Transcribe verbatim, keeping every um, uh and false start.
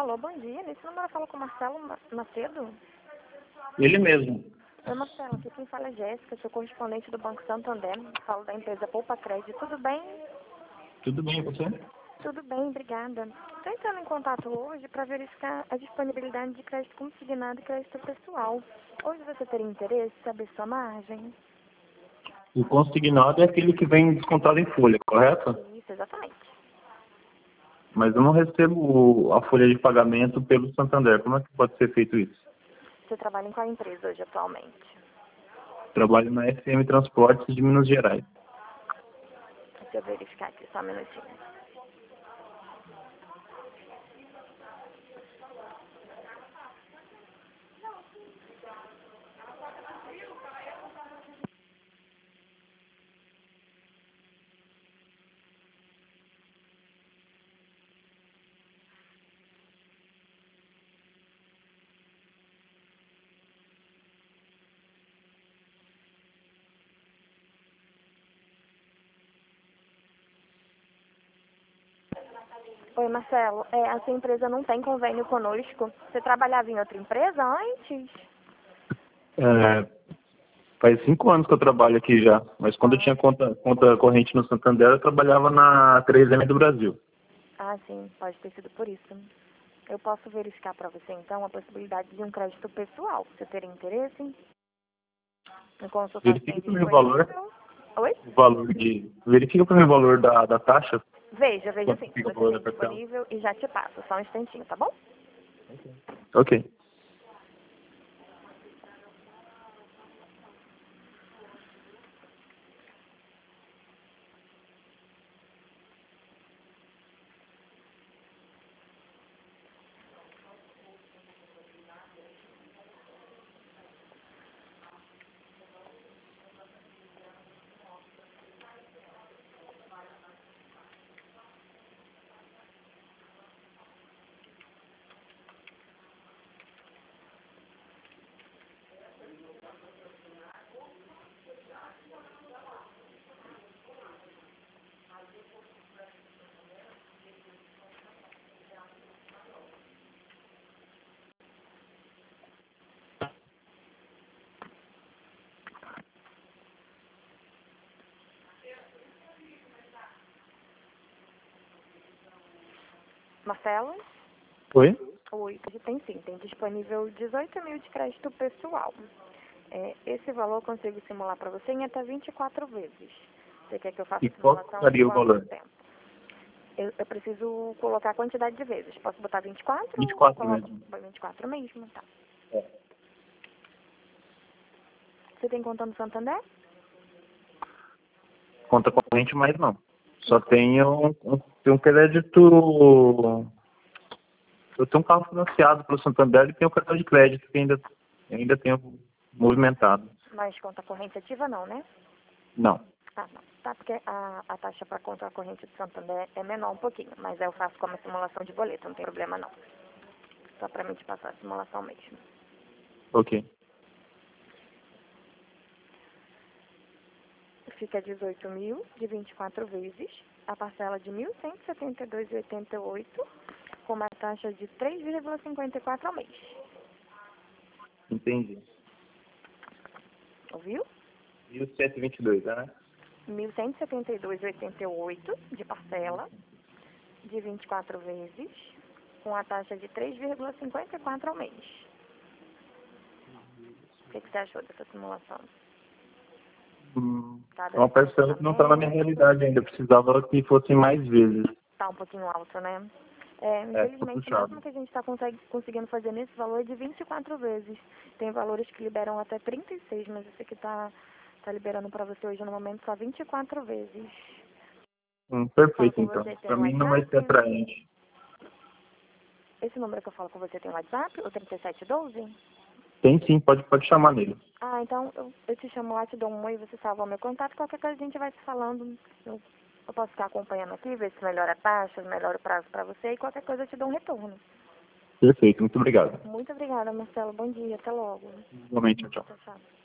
Alô, bom dia. Nesse número eu falo com o Marcelo Ma- Macedo. Ele mesmo. Oi, Marcelo. Aqui quem fala é Jéssica, sou correspondente do Banco Santander. Falo da empresa Poupa Crédito. Tudo bem? Tudo bem, e você? Tudo bem, obrigada. Estou entrando em contato hoje para verificar a disponibilidade de crédito consignado e crédito pessoal. Hoje você teria interesse em saber sua margem? O consignado é aquele que vem descontado em folha, correto? Isso, exatamente. Mas eu não recebo a folha de pagamento pelo Santander. Como é que pode ser feito isso? Você trabalha em qual empresa hoje atualmente? Trabalho na S M Transportes de Minas Gerais. Deixa eu verificar aqui, só um minutinho. Oi, Marcelo. É, a sua empresa não tem convênio conosco. Você trabalhava em outra empresa antes? É, faz cinco anos que eu trabalho aqui já, mas quando eu Ah, tinha conta, conta corrente no Santander, eu trabalhava na três M do Brasil. ah, sim, pode ter sido por isso. Eu posso verificar para você, então, a possibilidade de um crédito pessoal. Você teria interesse em consultar se tem Verifica para mim o valor, disponível? Oi? o valor de... Verifica para mim o valor da, da taxa, Veja, veja quanto sim, se fica o você valor da tem parcela. disponível e já te passo. Só um instantinho, tá bom? Ok. Marcelo? Oi? Oi, hoje tem sim, tem disponível dezoito mil de crédito pessoal. É, esse valor eu consigo simular para você em até vinte e quatro vezes. Você quer que eu faça E a qual simulação em seria o quanto valor? tempo? Eu, eu preciso colocar a quantidade de vezes. Posso botar vinte e quatro vinte e ou quatro coloco mesmo. vinte e quatro mesmo? Tá. É. Você tem conta no Santander? Conta corrente, mas não. Só Não tem. tenho um, um, tenho um crédito. Eu tenho um carro financiado pelo Santander e tenho um cartão de crédito que ainda, ainda tenho movimentado. Mas conta corrente ativa não, né? Não. Ah, não. Tá, porque a, a taxa para conta corrente do Santander é menor um pouquinho. Mas eu faço como simulação de boleto, não tem problema não. Só para mim te passar a simulação mesmo. Ok. Fica dezoito mil de vinte e quatro vezes, a parcela de mil cento e setenta e dois vírgula oitenta e oito, com uma taxa de três vírgula cinquenta e quatro ao mês. Entendi. Ouviu? mil cento e vinte e dois, né? mil cento e setenta e dois vírgula oitenta e oito de parcela, de vinte e quatro vezes, com a taxa de três vírgula cinquenta e quatro ao mês. O que, que você achou dessa simulação? Hum, Tá é uma dando parcela que não está na minha funcionamento? realidade ainda. Eu precisava que fossem mais vezes. Tá um pouquinho alto, né? É, É, tô infelizmente, o puxado. máximo que a gente está conseguindo fazer nesse valor é de vinte e quatro vezes. Tem valores que liberam até trinta e seis, mas esse aqui tá, tá liberando para você hoje no momento só vinte e quatro vezes. Hum, Falo perfeito, com então. você, tem Para um mim não vai ser WhatsApp? atraente. Esse número que eu falo com você tem um WhatsApp? O trinta e sete doze? Tem sim, pode, pode chamar nele. Ah, então eu, eu te chamo lá, te dou um oi, você salva o meu contato, qualquer coisa a gente vai se falando. Eu, eu posso ficar acompanhando aqui, ver se melhora a taxa, melhora o prazo para você e qualquer coisa eu te dou um retorno. Perfeito, muito obrigado. Muito obrigada, Marcelo. Bom dia, até logo. Igualmente, tchau. Tchau, tchau.